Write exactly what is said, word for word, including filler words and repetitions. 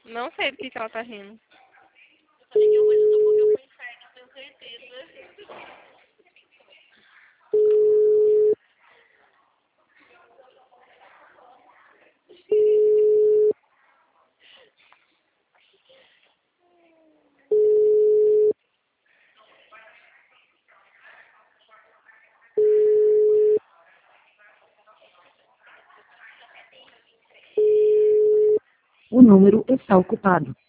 Não sei do que, que ela tá rindo. Eu falei que eu vou de porque eu fui inferno, tenho certeza. O número está ocupado.